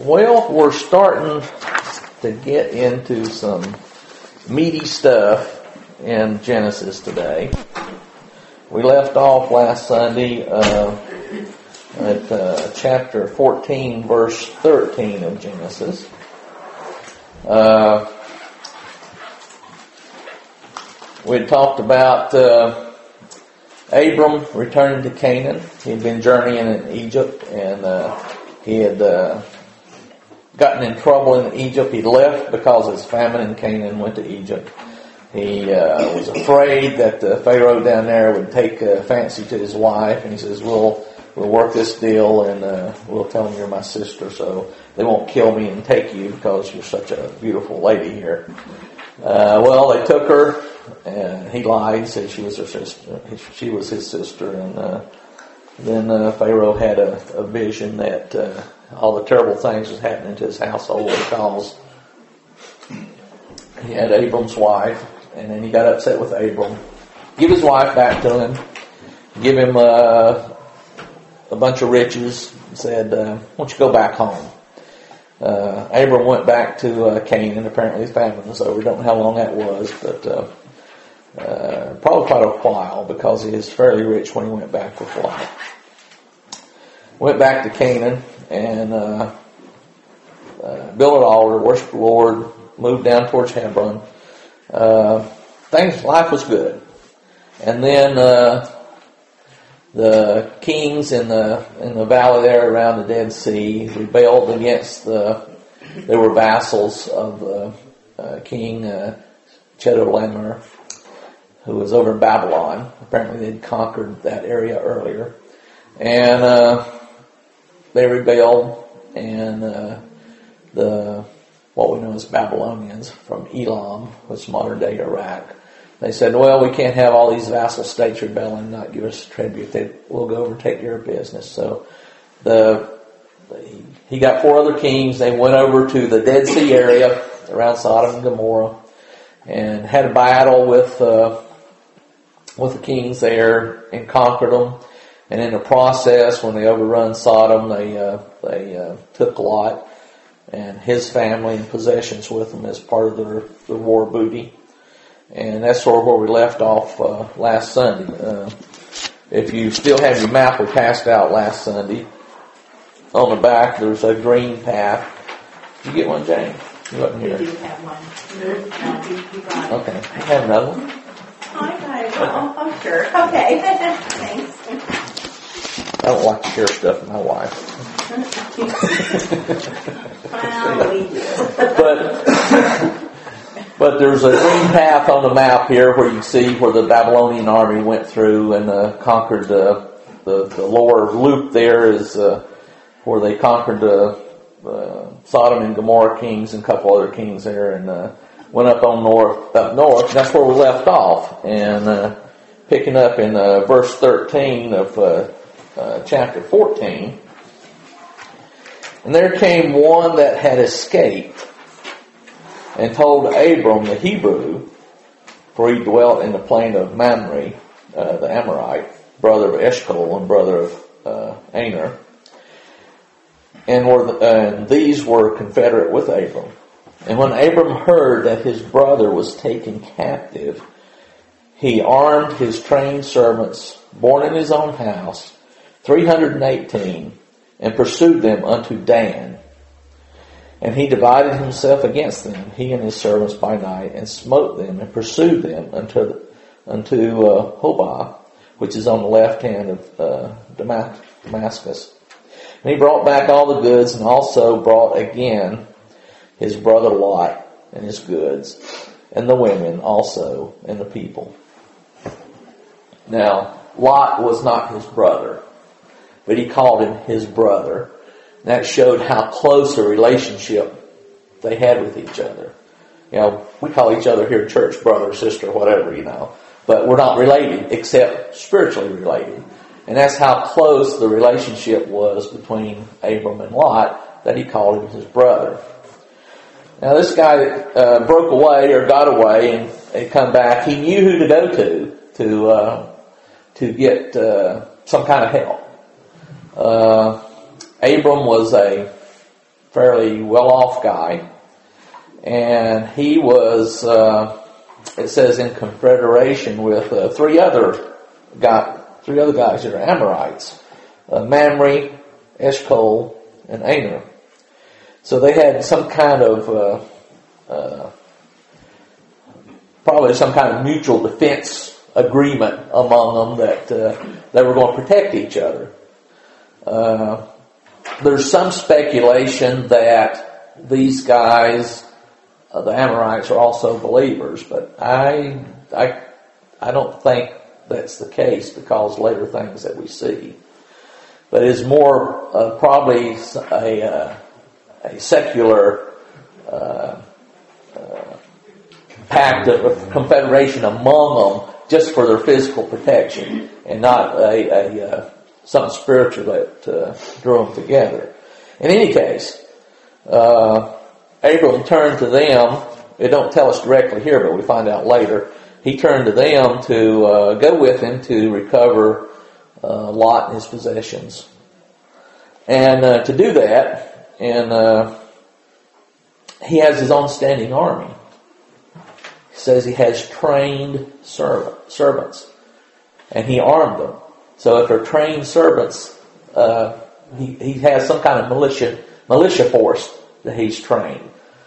Well, we're starting to get into some meaty stuff in Genesis today. We left off last Sunday at chapter 14, verse 13 of Genesis. We had talked about Abram returning to Canaan. He had been journeying in Egypt, and he had gotten in trouble in Egypt. He left because of his famine in Canaan, went to Egypt. He was afraid that the Pharaoh down there would take a fancy to his wife, and he says, we'll work this deal, and we'll tell them you're my sister, so they won't kill me and take you because you're such a beautiful lady here. Well, they took her, and he lied, said she was her sister. She was his sister, and then Pharaoh had a vision that all the terrible things was happening to his household because he had Abram's wife, and then he got upset with Abram. Give his wife back to him, give him a bunch of riches, and said, why don't you go back home? Abram went back to Canaan. Apparently his famine was over. Don't know how long that was, but probably quite a while because he was fairly rich when he went back with Lot. Went back to Canaan and built an altar, worshiped the Lord, moved down towards Hebron. Life was good. And then the kings in the valley there around the Dead Sea rebelled against they were vassals of King Chedorlaomer, who was over in Babylon. Apparently they'd conquered that area earlier. And they rebelled, and what we know as Babylonians from Elam, which is modern day Iraq, they said, well, we can't have all these vassal states rebelling and not give us tribute. We'll go over and take care of business. So he got 4 other kings. They went over to the Dead Sea area around Sodom and Gomorrah and had a battle with the kings there and conquered them. And in the process, when they overrun Sodom, they took Lot and his family and possessions with them as part of their war booty. And that's sort of where we left off last Sunday. If you still have your map we passed out last Sunday, on the back there's a green path. Did you get one, Jane? You wasn't here. I do have one. No, you got it. Okay. You have another one? I got it. Oh, sure. Okay. Thanks. I don't like to share stuff with my wife. Well, we do. But there's a green path on the map here where you see where the Babylonian army went through and conquered the lower loop there is where they conquered the Sodom and Gomorrah kings and a couple other kings there, and went up north. And that's where we left off. And picking up in verse 13 of chapter 14. And there came one that had escaped and told Abram the Hebrew, for he dwelt in the plain of Mamre, the Amorite, brother of Eshcol and brother of Aner. And these were confederate with Abram. And when Abram heard that his brother was taken captive, he armed his trained servants, born in his own house, 318, and pursued them unto Dan. And he divided himself against them, he and his servants by night, and smote them and pursued them unto Hobah, which is on the left hand of Damascus. And he brought back all the goods, and also brought again his brother Lot and his goods, and the women also, and the people. Now, Lot was not his brother, but he called him his brother. And that showed how close a relationship they had with each other. You know, we call each other here church brother, sister, whatever, but we're not related except spiritually related. And that's how close the relationship was between Abram and Lot, that he called him his brother. Now this guy broke away or got away and come back. He knew who to go to get some kind of help. Abram was a fairly well-off guy. And he was, it says, in confederation with three other guys that are Amorites, Mamre, Eshcol, and Aner. So they had some kind of, probably some kind of mutual defense agreement among them that they were going to protect each other. There's some speculation that these guys, the Amorites, are also believers, but I don't think that's the case because later things that we see. But it's more probably a secular pact of confederation among them just for their physical protection and not something spiritual that drew them together. In any case, Abram turned to them. It don't tell us directly here, but we find out later. He turned to them to go with him to recover Lot and his possessions. And to do that, and he has his own standing army. He says he has trained servants, and he armed them. So if they're trained servants, he has some kind of militia force that he's trained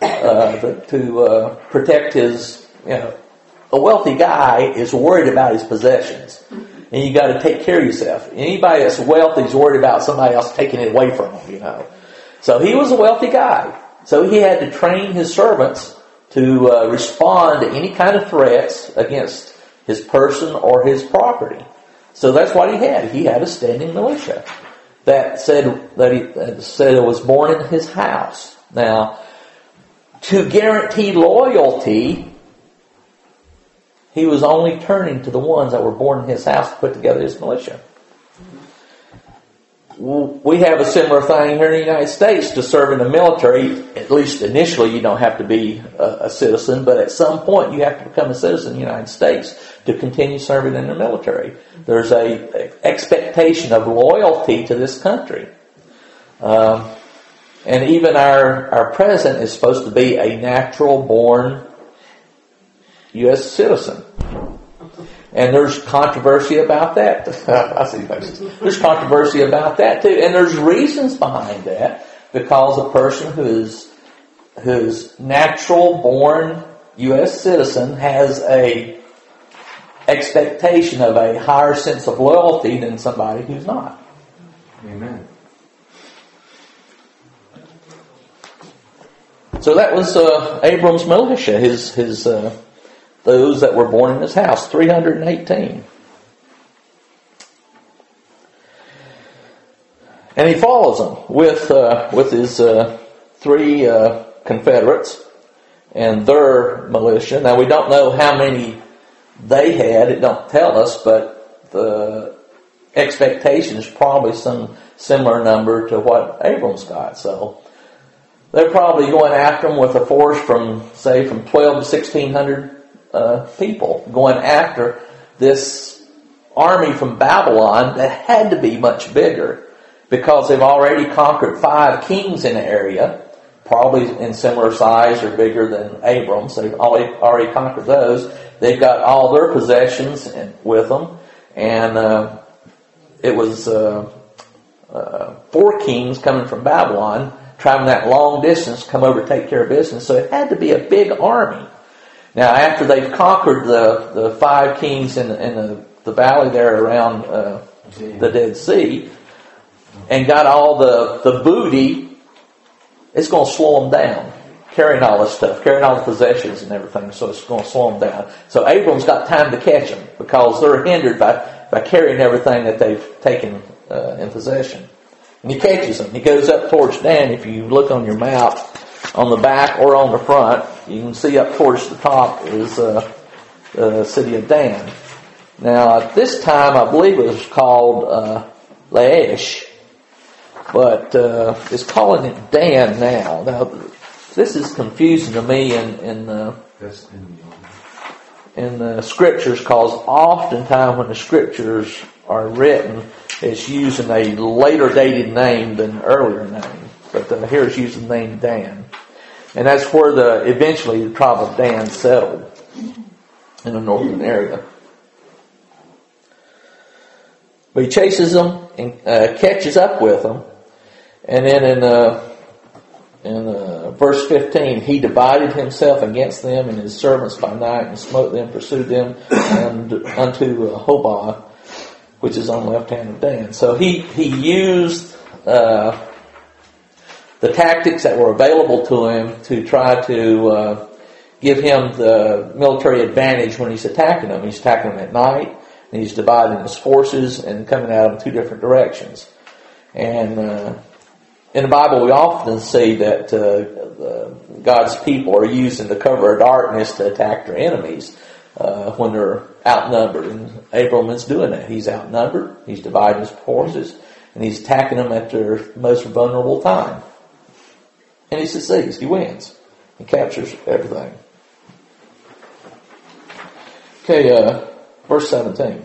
to protect his. A wealthy guy is worried about his possessions, and you got to take care of yourself. Anybody that's wealthy is worried about somebody else taking it away from him. So he was a wealthy guy, so he had to train his servants to respond to any kind of threats against his person or his property. So that's what he had. He had a standing militia that said it was born in his house. Now, to guarantee loyalty, he was only turning to the ones that were born in his house to put together his militia. We have a similar thing here in the United States to serve in the military. At least initially you don't have to be a citizen, but at some point you have to become a citizen in the United States to continue serving in the military. There's a expectation of loyalty to this country. And even our president is supposed to be a natural born U.S. citizen. And there's controversy about that. I see faces. There's controversy about that too. And there's reasons behind that. Because a person who's natural born U.S. citizen has a expectation of a higher sense of loyalty than somebody who's not. Amen. So that was Abram's militia, his those that were born in his house, 318. And he follows them with his three confederates and their militia. Now we don't know how many they had; it don't tell us, but the expectation is probably some similar number to what Abram's got. So they're probably going after them with a force from 12 to 1,600 people going after this army from Babylon that had to be much bigger because they've already conquered 5 kings in the area, probably in similar size or bigger than Abram's. They've already conquered those. They've got all their possessions with them, and it was 4 kings coming from Babylon, traveling that long distance, come over to take care of business. So it had to be a big army. Now, after they've conquered the 5 kings in the valley there around the Dead Sea, and got all the booty, it's going to slow them down. Carrying all this stuff, carrying all the possessions and everything, so it's going to slow them down. So Abram's got time to catch them because they're hindered by carrying everything that they've taken in possession. And he catches them. He goes up towards Dan. If you look on your map, on the back or on the front, you can see up towards the top is the city of Dan. Now, at this time, I believe it was called Laish, but it's calling it Dan now. Now, this is confusing to me in the scriptures, because oftentimes when the scriptures are written, it's using a later dated name than an earlier name. but here it's using the name Dan. And that's where eventually the tribe of Dan settled in the northern area. But he chases them and catches up with them. And then in verse 15, he divided himself against them and his servants by night and smote them, pursued them and unto Hobah, which is on the left hand of Dan. So he used the tactics that were available to him to try to give him the military advantage when he's attacking them. He's attacking them at night, and he's dividing his forces and coming at them in two different directions. And in the Bible, we often see that God's people are used in the cover of darkness to attack their enemies when they're outnumbered. And Abram is doing that. He's outnumbered, he's dividing his forces, and he's attacking them at their most vulnerable time. And he succeeds. He wins. He captures everything. Okay, verse 17.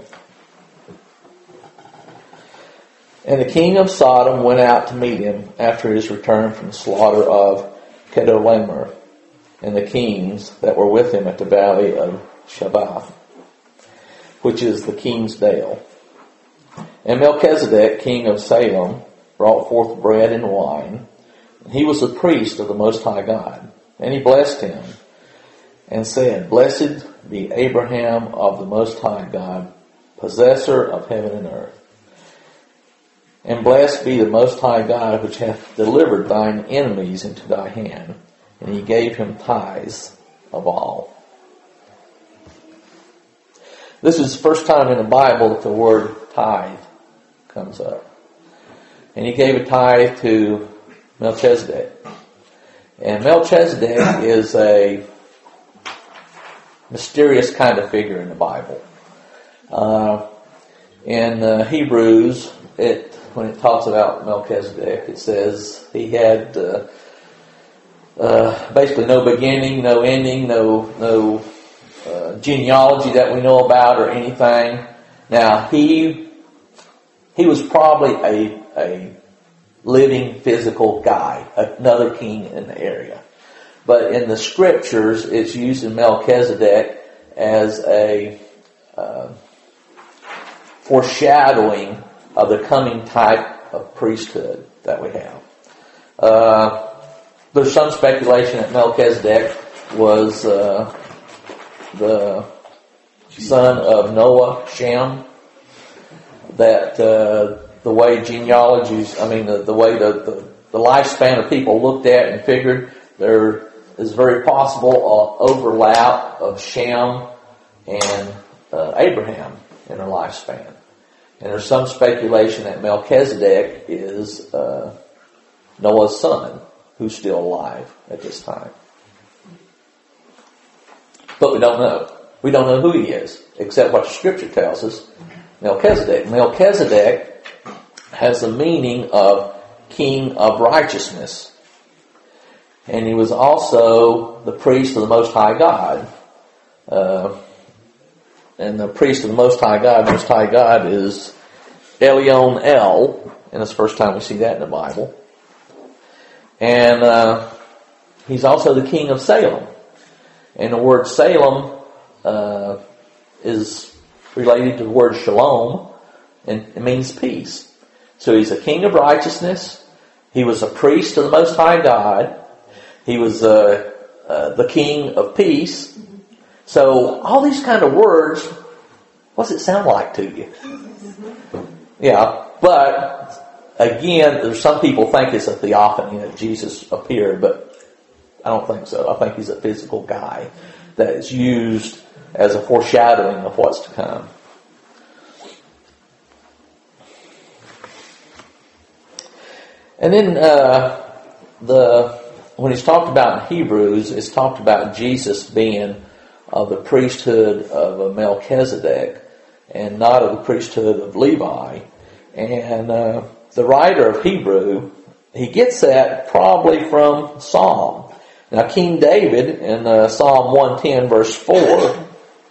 And the king of Sodom went out to meet him after his return from the slaughter of Chedorlaomer, and the kings that were with him at the valley of Shabbath, which is the king's dale. And Melchizedek, king of Salem, brought forth bread and wine. He was the priest of the Most High God. And he blessed him and said, Blessed be Abraham of the Most High God, possessor of heaven and earth. And blessed be the Most High God, which hath delivered thine enemies into thy hand. And he gave him tithes of all. This is the first time in the Bible that the word tithe comes up. And he gave a tithe to Melchizedek. And Melchizedek is a mysterious kind of figure in the Bible. In Hebrews, when it talks about Melchizedek, it says he had basically no beginning, no ending, no genealogy that we know about or anything. Now, he was probably a living physical guy, another king in the area. But in the scriptures, it's using Melchizedek as a foreshadowing of the coming type of priesthood that we have. There's some speculation that Melchizedek was the son of Noah, Shem, that the way genealogies, the way the lifespan of people looked at and figured, there is very possible overlap of Shem and Abraham in their lifespan. And there's some speculation that Melchizedek is Noah's son, who's still alive at this time. But we don't know. We don't know who he is, except what the scripture tells us. Melchizedek. Melchizedek has the meaning of king of righteousness. And he was also the priest of the Most High God. And the priest of the Most High God is Elyon El, and it's the first time we see that in the Bible. And he's also the king of Salem. And the word Salem is related to the word shalom, and it means peace. So he's a king of righteousness. He was a priest of the Most High God. He was the king of peace. So all these kind of words, what does it sound like to you? Yeah, but again, there's some people think it's a theophany that Jesus appeared, but I don't think so. I think he's a physical guy that is used as a foreshadowing of what's to come. And then when it's talked about in Hebrews, it's talked about Jesus being of the priesthood of Melchizedek and not of the priesthood of Levi. And the writer of Hebrew, he gets that probably from Psalm. Now, King David in Psalm 110 verse 4,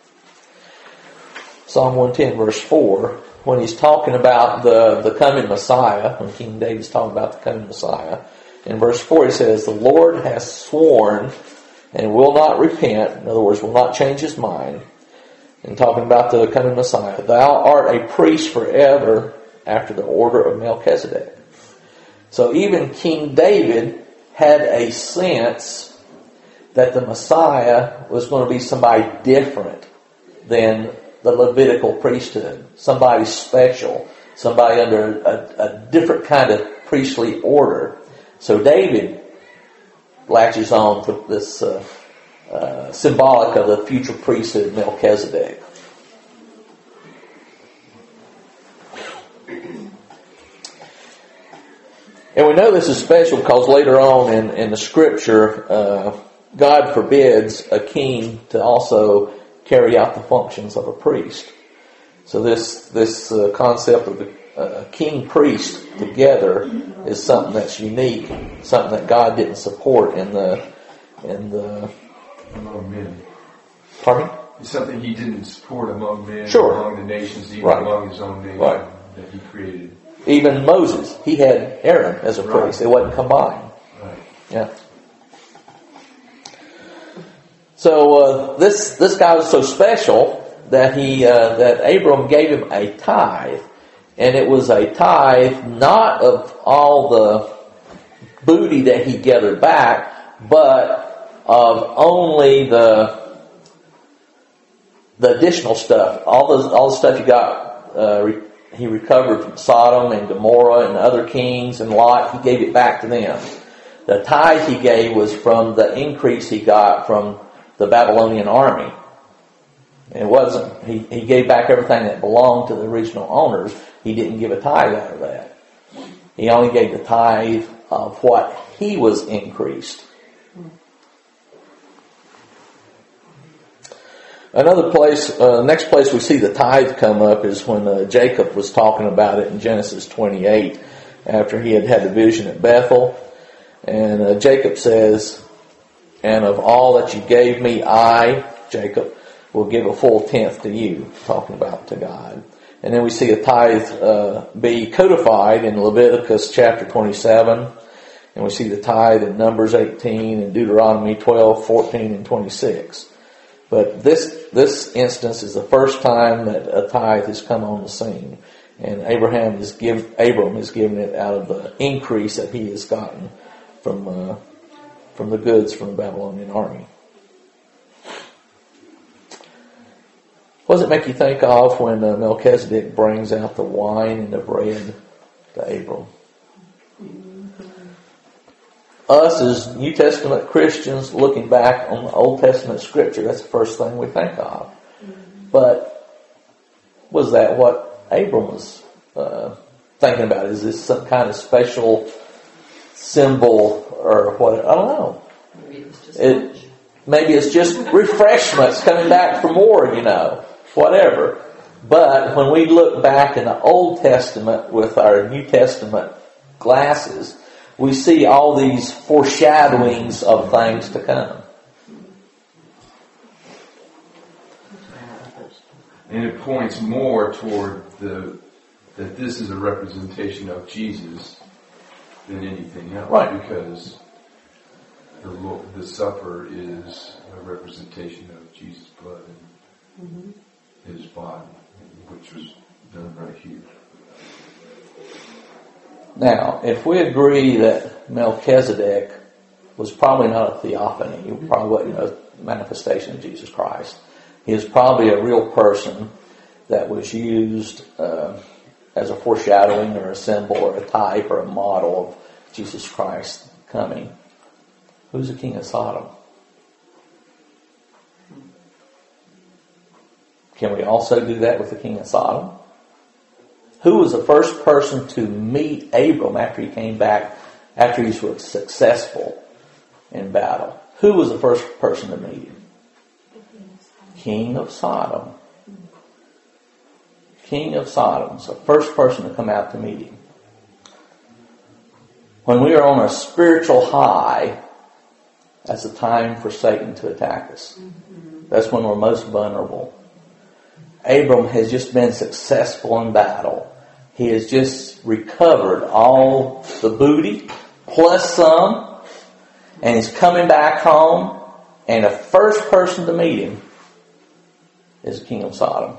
Psalm 110 verse 4, when he's talking about the coming Messiah, when King David's talking about the coming Messiah, In verse 4 he says, the Lord has sworn and will not repent. In other words, will not change his mind. And talking about the coming Messiah. Thou art a priest forever after the order of Melchizedek. So even King David had a sense that the Messiah was going to be somebody different than the Levitical priesthood. Somebody special. Somebody under a different kind of priestly order. So David latches on to this symbolic of the future priesthood of Melchizedek. And we know this is special because later on in the scripture, God forbids a king to also carry out the functions of a priest. So this concept of the king-priest together is something that's unique, something that God didn't support in the among men. Pardon me? It's something he didn't support among men, sure. among the nations, even right. among his own nation right. that he created. Even Moses, he had Aaron as a priest. It wasn't combined. Right. Yeah. So this guy was so special that that Abram gave him a tithe, and it was a tithe not of all the booty that he gathered back, but of only the additional stuff. All the stuff he got, he recovered from Sodom and Gomorrah and other kings and Lot. He gave it back to them. The tithe he gave was from the increase he got from the Babylonian army. It wasn't. He gave back everything that belonged to the original owners. He didn't give a tithe out of that. He only gave the tithe of what he was increased. Another place, next place we see the tithe come up is when Jacob was talking about it in Genesis 28, after he had had the vision at Bethel. And Jacob says, and of all that you gave me, I, Jacob, will give a full tenth to you, talking about to God. And then we see a tithe be codified in Leviticus chapter 27, and we see the tithe in Numbers 18 and Deuteronomy 12, 14, and 26. But this instance is the first time that a tithe has come on the scene. And Abram is given it out of the increase that he has gotten from the goods from the Babylonian army. What does it make you think of when Melchizedek brings out the wine and the bread to Abram? Us as New Testament Christians looking back on the Old Testament scripture, that's the first thing we think of. But was that what Abram was thinking about? Is this some kind of special symbol or what? I don't know. Maybe it's just refreshments coming back for more, whatever. But when we look back in the Old Testament with our New Testament glasses, we see all these foreshadowings of things to come. And it points more toward that this is a representation of Jesus than anything else. Right. Because the supper is a representation of Jesus' blood and his body, which was done right here. Now, if we agree that Melchizedek was probably not a theophany, he probably wasn't a manifestation of Jesus Christ. He is probably a real person that was used as a foreshadowing or a symbol or a type or a model of Jesus Christ coming. Who's the king of Sodom? Can we also do that with the king of Sodom? Who was the first person to meet Abram after he came back, after he was successful in battle? Who was the first person to meet him? King of Sodom. King of Sodom. So first person to come out to meet him. When we are on a spiritual high, that's the time for Satan to attack us. That's when we're most vulnerable. Abram has just been successful in battle. He has just recovered all the booty, plus some, and he's coming back home, and the first person to meet him is the king of Sodom.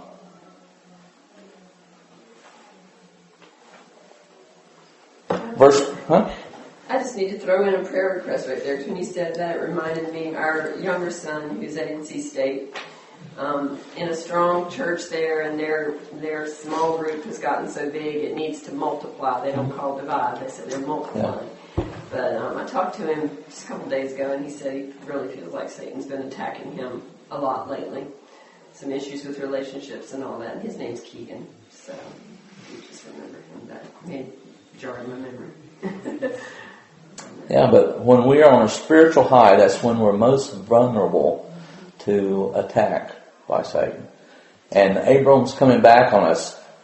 I just need to throw in a prayer request right there. When you said that, it reminded me, our younger son, who's at NC State, in a strong church there, and their small group has gotten so big it needs to multiply. They don't call divide. They said they're multiplying. Yeah. But I talked to him just a couple days ago, and he said he really feels like Satan's been attacking him a lot lately. Some issues with relationships and all that. And his name's Keegan, so you just remember him. That made jarred my memory. Yeah, but when we are on a spiritual high, that's when we're most vulnerable to attack by Satan. And Abram's coming back on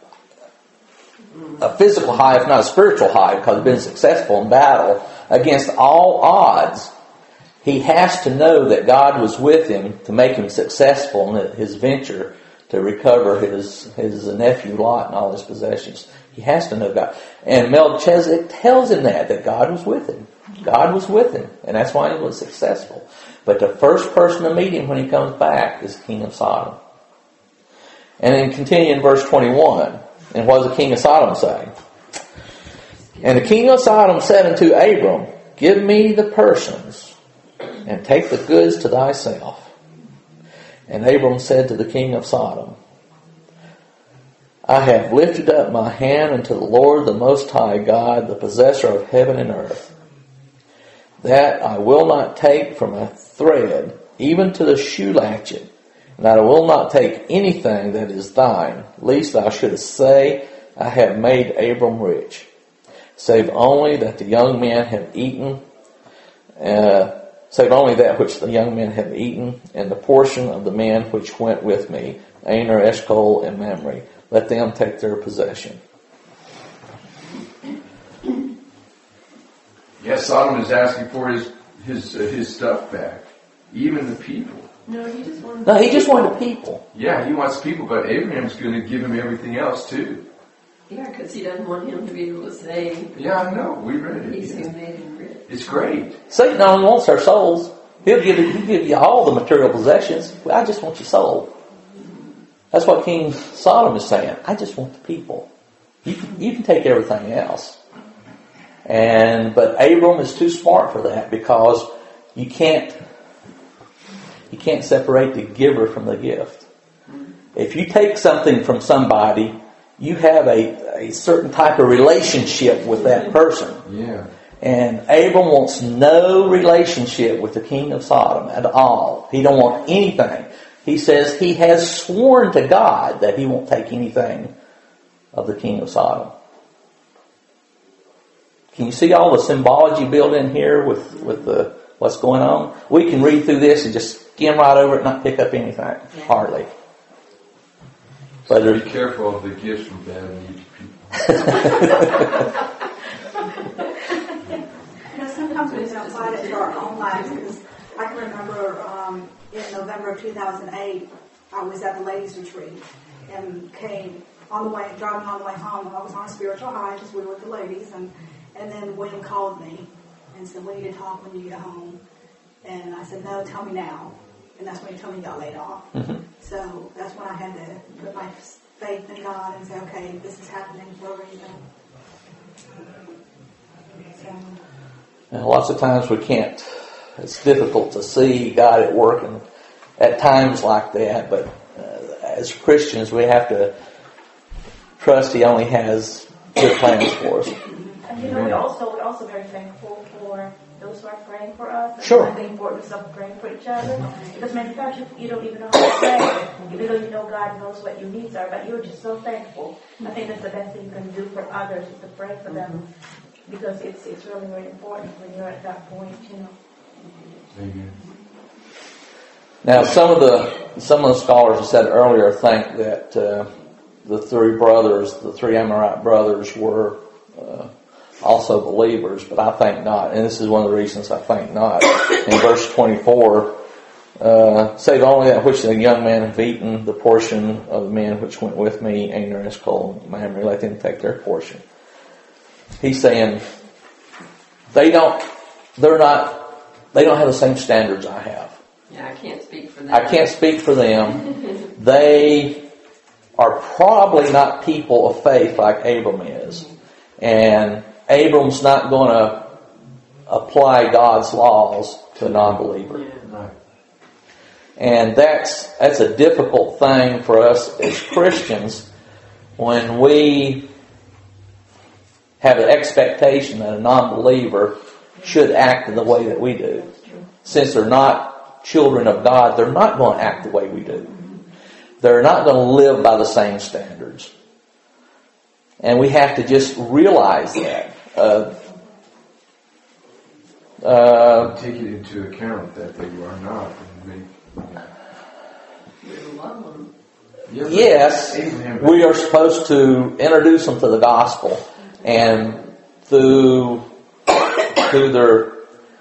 a physical high, if not a spiritual high, because he's been successful in battle against all odds. He has to know that God was with him to make him successful in his venture to recover his nephew Lot and all his possessions. He has to know God. And Melchizedek tells him that God was with him. God was with him, and that's why he was successful. But the first person to meet him when he comes back is the king of Sodom. And then continue in verse 21. And what does the king of Sodom say? And the king of Sodom said unto Abram, Give me the persons, and take the goods to thyself. And Abram said to the king of Sodom, I have lifted up my hand unto the Lord, the Most High God, the possessor of heaven and earth, that I will not take from a thread, even to the shoe latchet, and I will not take anything that is thine, lest thou shouldest say, I have made Abram rich, save only that the young men have eaten, save only that which the young men have eaten, and the portion of the men which went with me, Aner, Eshcol, and Mamre. Let them take their possession. Yes, Sodom is asking for his stuff back. Even the people. No, he just wanted the people. Yeah, he wants people, but Abraham's going to give him everything else too. Yeah, because he doesn't want him to be able to say. Yeah, I know. We read it. He's who made him rich. It's great. Satan only wants our souls. He'll give you all the material possessions. I just want your soul. That's what King Sodom is saying. I just want the people. You can take everything else. But Abram is too smart for that, because you can't separate the giver from the gift. If you take something from somebody, you have a certain type of relationship with that person. Yeah. And Abram wants no relationship with the king of Sodom at all. He don't want anything. He says he has sworn to God that he won't take anything of the king of Sodom. Can you see all the symbology built in here with what's going on? We can read through this and just skim right over it and not pick up anything. Hardly. But be careful of the gifts from bad and evil people. Sometimes we don't apply it to our own lives, because I can remember in November of 2008, I was at the ladies' retreat and driving on the way home. I was on a spiritual high because we were with the ladies, and then William called me and said, we need to talk when you get home. And I said, no, tell me now. And that's when he told me he got laid off. Mm-hmm. So that's when I had to put my faith in God and say, okay, this is happening for a reason. And lots of times we can't. It's difficult to see God at work and at times like that. But as Christians, we have to trust He only has good plans for us. And we're also very thankful for those who are praying for us. And sure. The importance of praying for each other. Because many times you don't even know how to pray. Even though you know God knows what your needs are, but you're just so thankful. I think that's the best thing you can do for others, is to pray for them. Because it's really, really important when you're at that point, Amen. Now, some of the scholars have said earlier think that the three Amorite brothers were also believers, but I think not. And this is one of the reasons I think not. In verse 24, save only that which the young men have eaten, the portion of the men which went with me, Aner, Eshcol, Mamre, let them take their portion. He's saying, they don't have the same standards I have. Yeah, I can't speak for them. I can't speak for them. They are probably not people of faith like Abram is. And Abram's not going to apply God's laws to a non-believer. Right. And that's a difficult thing for us as Christians when we have an expectation that a non-believer should act in the way that we do. Since they're not children of God, they're not going to act the way we do. They're not going to live by the same standards. And we have to just realize that. Take it into account that they are not. And We love them. Yes, we are supposed to introduce them to the gospel, and through their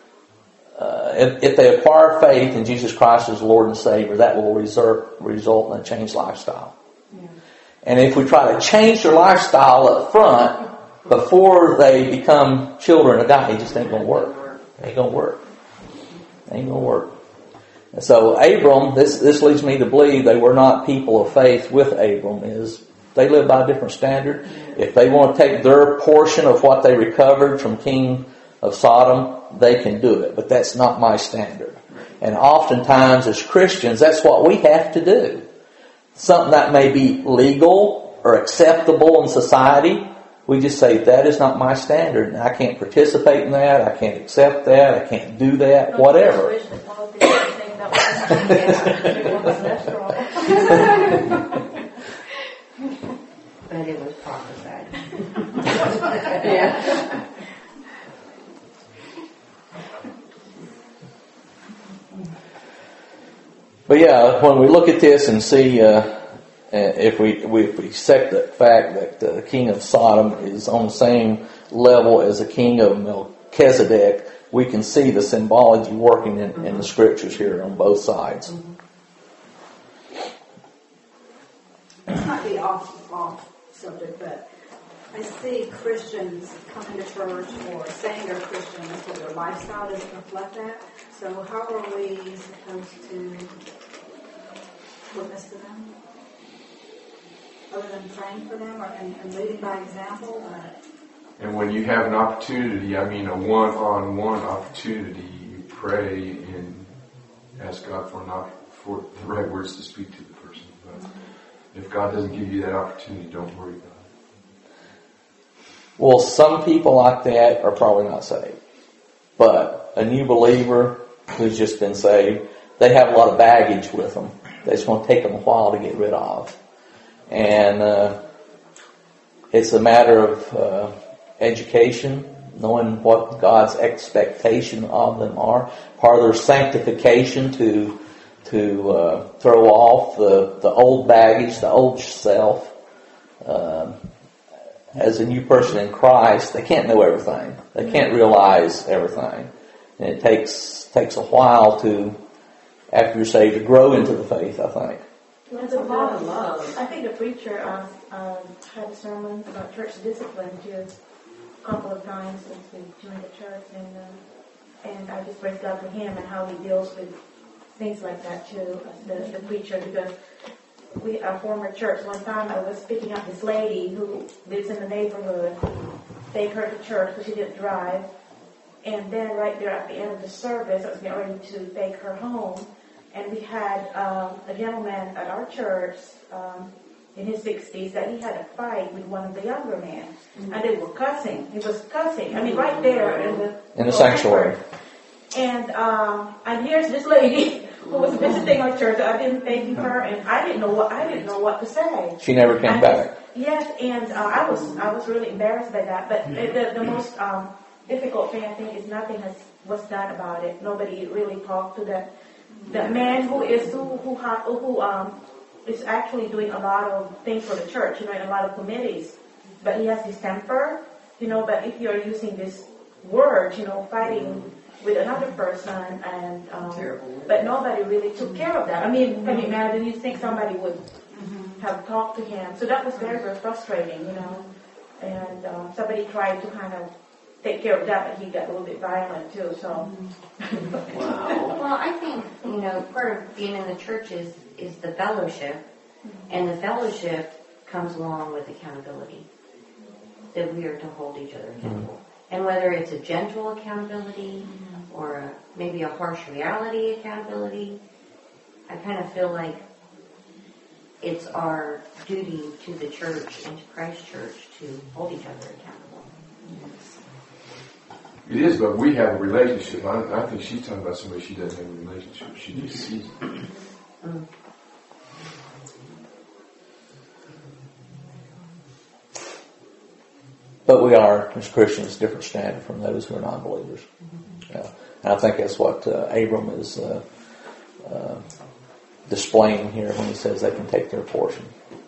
if they acquire faith in Jesus Christ as Lord and Savior, that will result in a changed lifestyle. Yeah. And if we try to change their lifestyle up front before they become children of God, it just ain't going to work. Ain't going to work. Ain't going to work. And so Abram, this leads me to believe they were not people of faith with Abram. Is they live by a different standard. If they want to take their portion of what they recovered from King of Sodom, they can do it. But that's not my standard. And oftentimes as Christians, that's what we have to do. Something that may be legal or acceptable in society, we just say, that is not my standard. And I can't participate in that. I can't accept that. I can't do that. Whatever. But it was prophesied. Yeah. But yeah, when we look at this and see, if we accept the fact that the king of Sodom is on the same level as the king of Melchizedek, we can see the symbology working in the scriptures here on both sides. This might be off subject, but I see Christians coming to church or saying they're Christians, but their lifestyle doesn't reflect that. So how are we supposed to witness to them? Other than praying for them and leading by example? And when you have an opportunity, I mean a one-on-one opportunity, you pray and ask God for the right words to speak to the person. But if God doesn't give you that opportunity, don't worry about it. Well, some people like that are probably not saved. But a new believer who's just been saved, they have a lot of baggage with them. It's going to take them a while to get rid of. And it's a matter of education, knowing what God's expectation of them are. Part of their sanctification to throw off the old baggage, the old self. As a new person in Christ, they can't know everything. They can't realize everything. And it takes a while to, after you're saved, to grow into the faith, I think. There's a lot of love. I think the preacher had a sermon about church discipline just a couple of times since we joined the church, and I just praise God for him and how he deals with things like that too, the preacher, because we, our former church, one time I was picking up this lady who lives in the neighborhood, take her to church because she didn't drive, and then right there at the end of the service, I was getting ready to take her home, and we had a gentleman at our church in his 60s that he had a fight with one of the younger men, and they were cussing. He was cussing. I mean, right there in the sanctuary. And here's this lady who was visiting our church. I've been thanking her, and I didn't know what to say. She never came back. Yes, and I was really embarrassed by that. But the most difficult thing I think is nothing was done about it. Nobody really talked to the man who is actually doing a lot of things for the church, in a lot of committees. But he has this temper, But if you're using this word, fighting with another person, and but nobody really took care of that. I mean, can you imagine? You think somebody would have talked to him? So that was very, very frustrating, And somebody tried to kind of take care of that, but he got a little bit violent too, so. Well, I think, part of being in the church is the fellowship. And the fellowship comes along with accountability. That we are to hold each other accountable. And whether it's a gentle accountability or maybe a harsh reality accountability, I kind of feel like it's our duty to the church and to Christ Church to hold each other accountable. It is, but we have a relationship. I think she's talking about somebody she doesn't have a relationship. She just sees it. But we are, as Christians, different standard from those who are non-believers. And I think that's what Abram is displaying here when he says they can take their portion.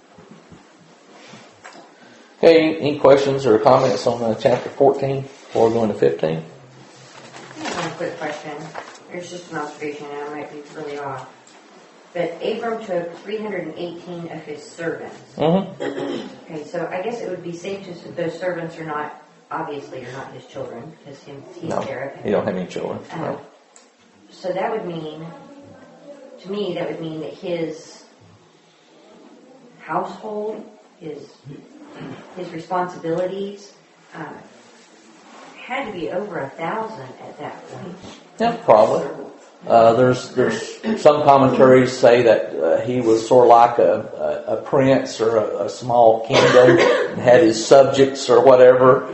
Okay, any questions or comments on chapter 14 before going to 15? I have one quick question. There's just an observation, and I might be really off. But Abram took 318 of his servants. Mm-hmm. Okay, so I guess it would be safe to say those servants are not, obviously, are not his children, because he's there. You don't have any children. No. So that would mean, to me, that his household, his responsibilities, had to be over 1,000 at that point. Yeah, probably. There's some commentaries say that he was sort of like a prince or a small kingdom and had his subjects or whatever.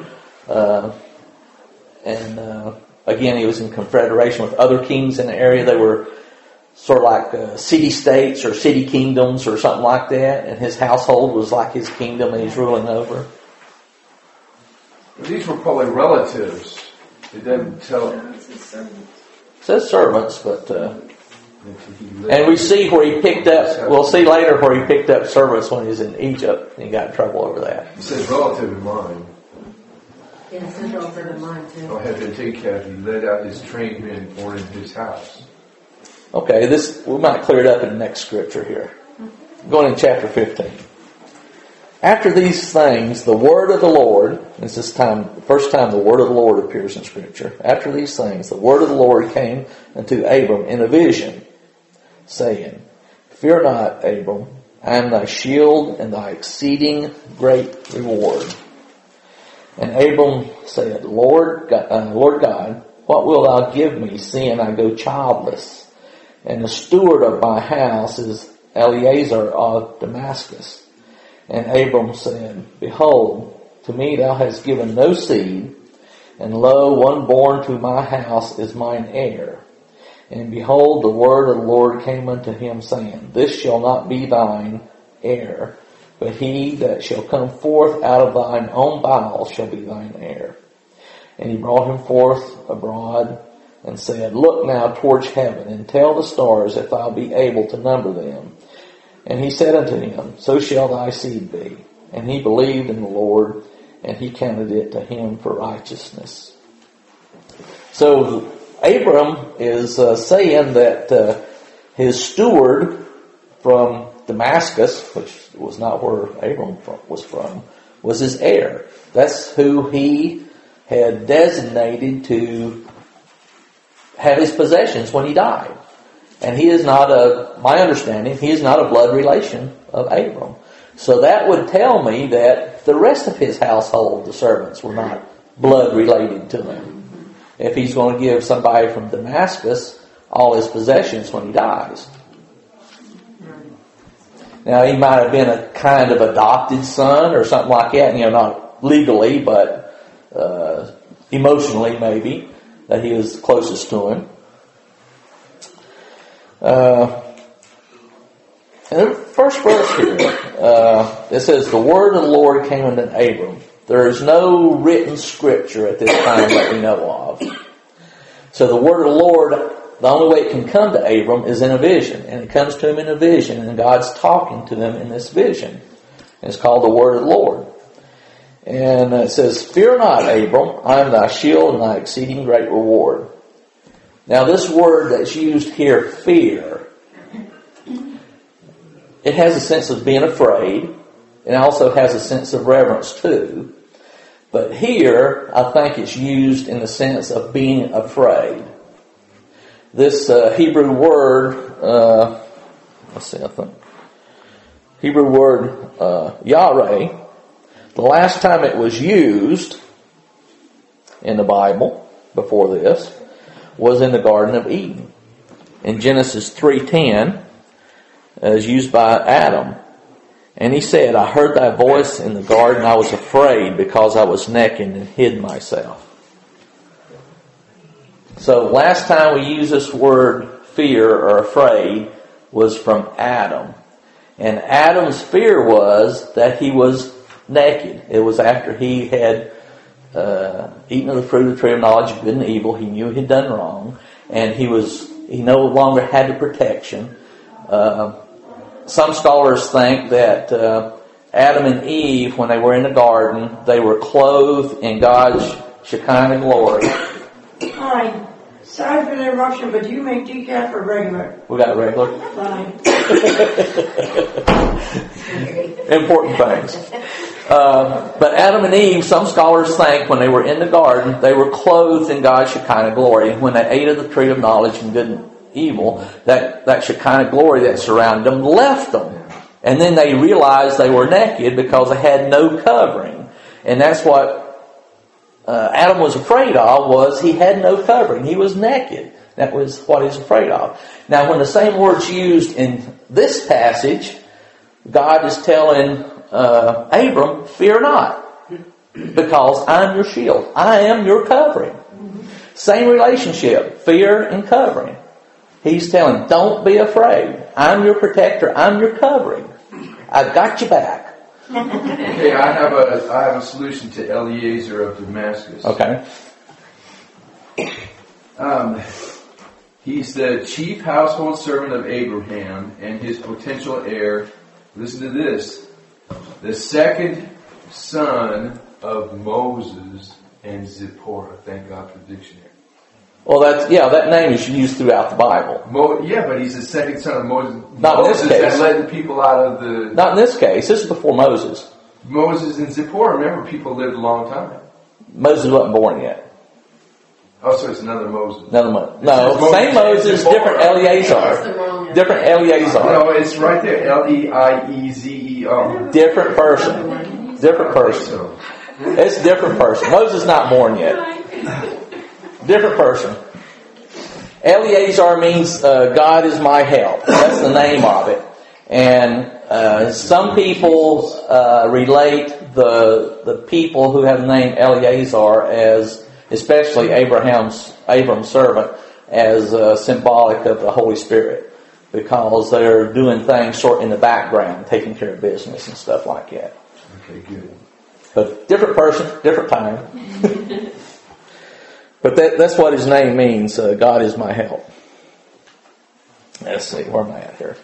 Again, he was in confederation with other kings in the area. They were sort of like city-states or city kingdoms or something like that. And his household was like his kingdom that he's ruling over. These were probably relatives. It doesn't tell. It says servants, but and we see where he picked up. We'll see later where he picked up servants when he was in Egypt, and he got in trouble over that. It says relative in mind. Yeah, it says relative in mind too. Or had been taken captive, he led out his trained men born in his house. Okay, we might clear it up in the next scripture here. Going in chapter 15. After these things, the word of the Lord, this is the first time the word of the Lord appears in Scripture. After these things, the word of the Lord came unto Abram in a vision, saying, Fear not, Abram, I am thy shield and thy exceeding great reward. And Abram said, Lord God, what wilt thou give me, seeing I go childless? And the steward of my house is Eliezer of Damascus. And Abram said, Behold, to me thou hast given no seed, and lo, one born to my house is mine heir. And behold, the word of the Lord came unto him, saying, This shall not be thine heir, but he that shall come forth out of thine own bowels shall be thine heir. And he brought him forth abroad, and said, Look now towards heaven, and tell the stars if thou be able to number them. And he said unto him, So shall thy seed be. And he believed in the Lord, and he counted it to him for righteousness. So Abram is saying that his steward from Damascus, which was not where Abram was from, was his heir. That's who he had designated to have his possessions when he died. And he is not my understanding, he is not a blood relation of Abram. So that would tell me that the rest of his household, the servants, were not blood related to him. If he's going to give somebody from Damascus all his possessions when he dies. Now he might have been a kind of adopted son or something like that, not legally, but emotionally maybe, that he was closest to him. In the first verse here, it says, The word of the Lord came unto Abram. There is no written scripture at this time that we know of. So the word of the Lord, the only way it can come to Abram is in a vision. And it comes to him in a vision, and God's talking to them in this vision. And it's called the word of the Lord. And it says, Fear not, Abram, I am thy shield and thy exceeding great reward. Now this word that's used here, fear, it has a sense of being afraid. It also has a sense of reverence too. But here, I think it's used in the sense of being afraid. This Hebrew word, Hebrew word Yahweh, the last time it was used in the Bible before this was in the Garden of Eden. In Genesis 3:10, is used by Adam. And he said, I heard thy voice in the garden. I was afraid because I was naked and hid myself. So last time we used this word fear or afraid was from Adam. And Adam's fear was that he was naked. It was after he had eaten of the fruit of the tree of knowledge of good and evil. He knew he'd done wrong. And he no longer had the protection. Some scholars think that Adam and Eve, when they were in the garden, they were clothed in God's Shekinah glory. Hi. Sorry for the interruption, but do you make decaf or regular? We got regular. Fine. Important things. But Adam and Eve, some scholars think when they were in the garden, they were clothed in God's Shekinah glory. And when they ate of the tree of knowledge and good and evil, that Shekinah glory that surrounded them left them. And then they realized they were naked because they had no covering. And that's what Adam was afraid of, was he had no covering. He was naked. That was what he was afraid of. Now, when the same word's used in this passage, God is telling Abram, fear not, because I'm your shield. I am your covering. Same relationship, fear and covering. He's telling, don't be afraid. I'm your protector. I'm your covering. I've got you back. Okay, I have a solution to Eliezer of Damascus. Okay. He's the chief household servant of Abraham and his potential heir. Listen to this. The second son of Moses and Zipporah. Thank God for the dictionary. Well, that name is used throughout the Bible. But he's the second son of Moses. Not in this case. That led the people out of the... Not in this case. This is before Moses. Moses and Zipporah. Remember, people lived a long time. Moses wasn't born yet. Oh, so it's another Moses. No, same Moses, different Eleazar. Different Eleazar. No, it's right there. L-E-I-E-Z-E-R. Different person. Different person. It's a different person. Moses is not born yet. Different person. Eleazar means God is my help. That's the name of it. And some people relate the people who have the name Eleazar as, especially Abram's servant, as symbolic of the Holy Spirit, because they're doing things sort of in the background, taking care of business and stuff like that. Okay, good. But different person, different time. But that's what his name means. God is my help. Let's see, where am I at here?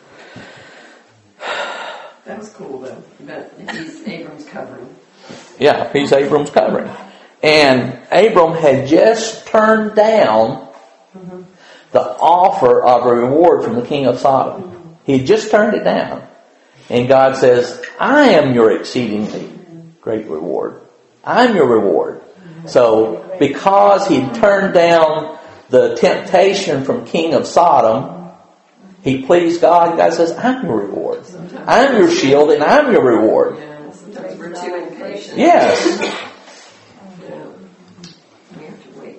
That was cool though. But he's Abram's covering. Yeah, he's Abram's covering. And Abram had just turned down the offer of a reward from the king of Sodom. He had just turned it down. And God says, I am your exceedingly great reward. I'm your reward. So, because he'd turned down the temptation from king of Sodom, he pleased God. God says, I'm your reward. I'm your shield and I'm your reward. Yeah, sometimes we're too impatient. Yes. Yeah. We have to wait.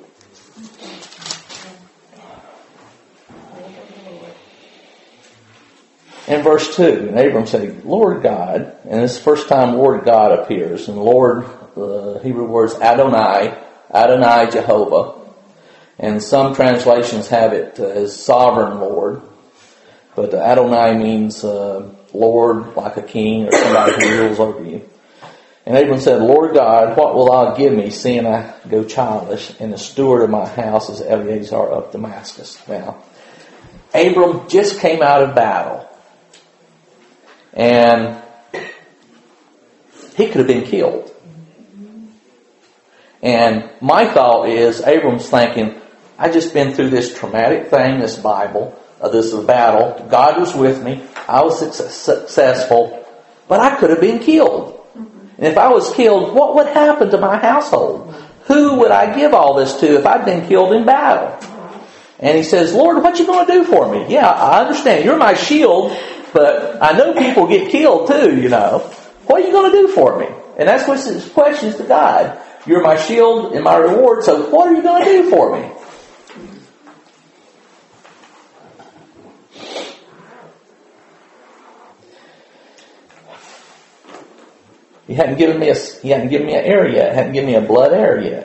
In verse 2, and Abram said, Lord God, and this is the first time Lord God appears, and Lord, the Hebrew words Adonai Jehovah, and some translations have it as sovereign Lord, but Adonai means Lord, like a king or somebody who rules over you. And Abram said, Lord God, what will thou give me, seeing I go childless, and the steward of my house is Eleazar of Damascus? Now, Abram just came out of battle. And he could have been killed. And my thought is, Abram's thinking, I just been through this traumatic thing, this battle. God was with me. I was successful. But I could have been killed. And if I was killed, what would happen to my household? Who would I give all this to if I'd been killed in battle? And he says, Lord, what you going to do for me? Yeah, I understand. You're my shield, but I know people get killed too, you know. What are you going to do for me? And that's what his questions to God. You're my shield and my reward, so what are you going to do for me? He hadn't given me an heir yet. Hadn't given me a blood heir yet.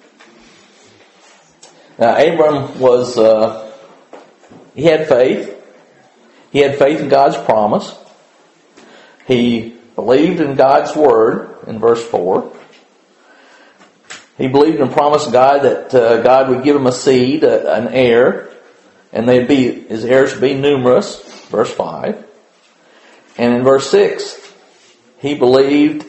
Now Abram was he had faith. He had faith in God's promise. He believed in God's word in verse 4. He believed and promised God that God would give him a seed, an heir, and his heirs would be numerous. Verse 5. And in verse 6, he believed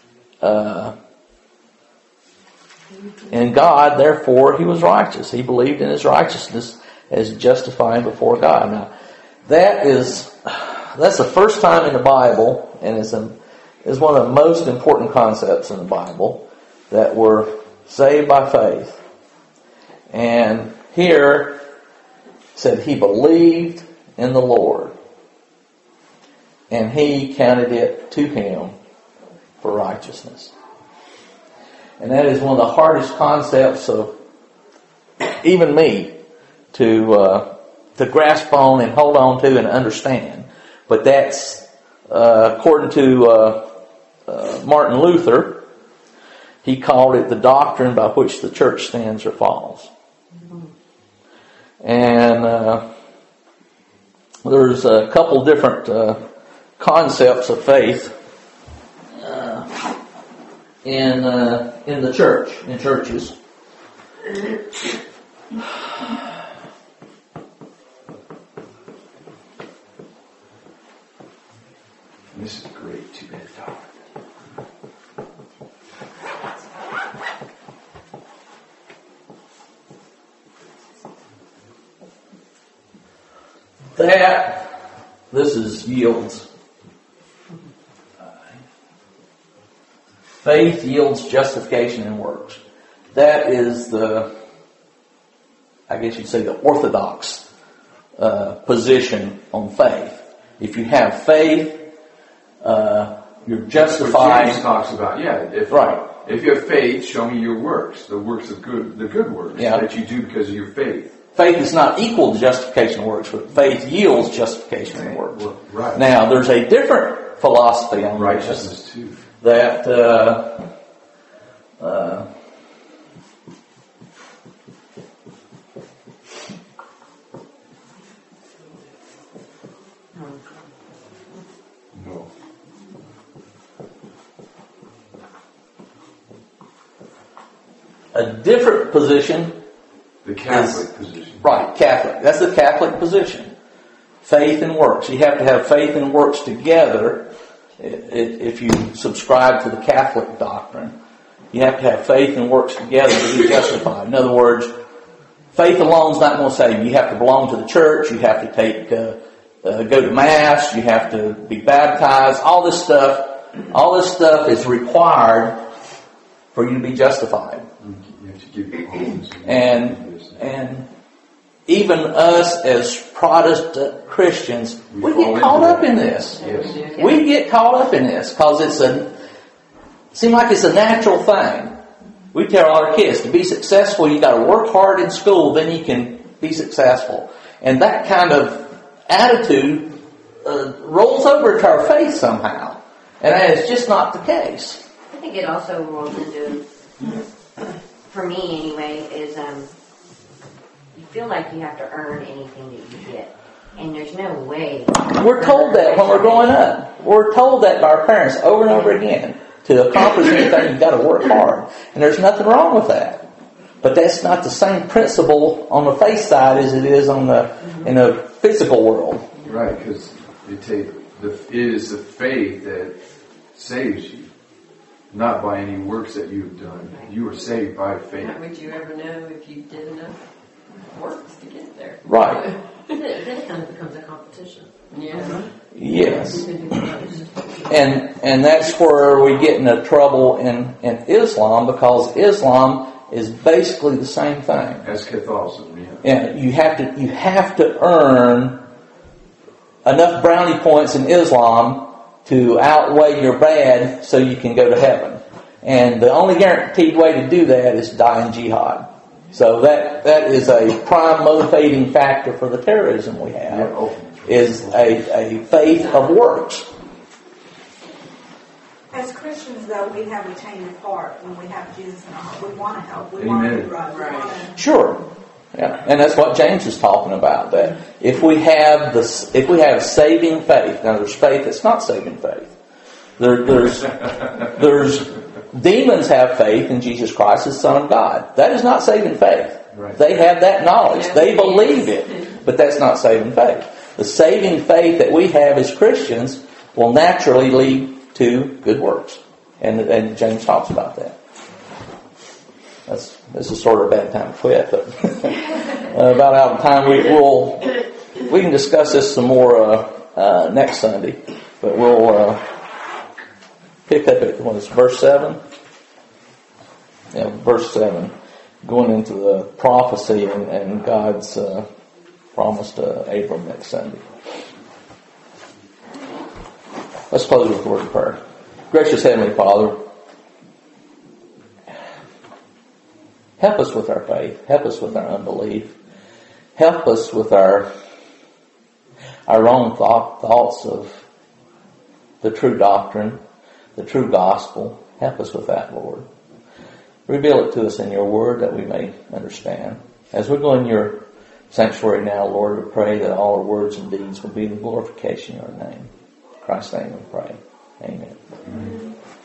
in God, therefore he was righteous. He believed in his righteousness as justifying before God. Now, that's the first time in the Bible, and is one of the most important concepts in the Bible, that we're saved by faith. And here it said he believed in the Lord, and he counted it to him for righteousness. And that is one of the hardest concepts of even me to grasp on and hold on to and understand. But that's according to Martin Luther, he called it the doctrine by which the church stands or falls. And there's a couple different concepts of faith in the church, in churches. This is great. Too bad dog. This is yields. Faith yields justification and works. That is I guess you'd say, the orthodox position on faith. If you have faith, you're justified. James talks about, if you have faith, show me your works, the works of the good works that you do because of your faith. Faith is not equal to justification and works, but faith yields justification and works. Right. Now, there's a different philosophy on righteousness too. That No. a different position. The Catholic position. Right, Catholic. That's the Catholic position. Faith and works. You have to have faith and works together if you subscribe to the Catholic doctrine. You have to have faith and works together to be justified. In other words, faith alone is not going to save you. You have to belong to the church. You have to go to Mass. You have to be baptized. All this stuff is required for you to be justified. You have to give your alms. And even us as Protestant Christians, we get caught up in this. Yes. We get caught up in this because seems like it's a natural thing. We tell our kids to be successful, you got to work hard in school, then you can be successful. And that kind of attitude rolls over to our faith somehow. And that is just not the case. I think it also rolls into, for me anyway, is you feel like you have to earn anything that you get. And there's no way. We're told that when we're growing up. We're told that by our parents over and over again. To accomplish anything, you've got to work hard. And there's nothing wrong with that. But that's not the same principle on the faith side as it is in the physical world. Right, because it is the faith that saves you, not by any works that you have done. You are saved by faith. How would you ever know if you did enough works to get there? Right. Then it kind of becomes a competition. Yeah. Yes. You can do the most. and that's where we get into trouble in Islam, because Islam is basically the same thing. As Catholicism, yeah. Yeah, you have to earn enough brownie points in Islam to outweigh your bad so you can go to heaven. And the only guaranteed way to do that is die in jihad. So that is a prime motivating factor for the terrorism we have, is a faith of works. As Christians, though, we have retained the part when we have Jesus in our heart. We want to help. We want to do right. We want to... Sure. Yeah. And that's what James is talking about. That if we have saving faith, now there's faith that's not saving faith. There's demons have faith in Jesus Christ as Son of God. That is not saving faith. Right. They have that knowledge. They believe it, but that's not saving faith. The saving faith that we have as Christians will naturally lead to good works. And James talks about that. This is sort of a bad time to quit, but about out of time. We can discuss this some more next Sunday, but we'll pick up at verse 7. Yeah, verse 7, going into the prophecy and God's promise to Abram next Sunday. Let's close with a word of prayer. Gracious Heavenly Father, help us with our faith. Help us with our unbelief. Help us with our own thoughts of the true doctrine, the true gospel. Help us with that, Lord. Reveal it to us in your word that we may understand. As we go in your sanctuary now, Lord, we pray that all our words and deeds will be in glorification of your name. In Christ's name we pray. Amen.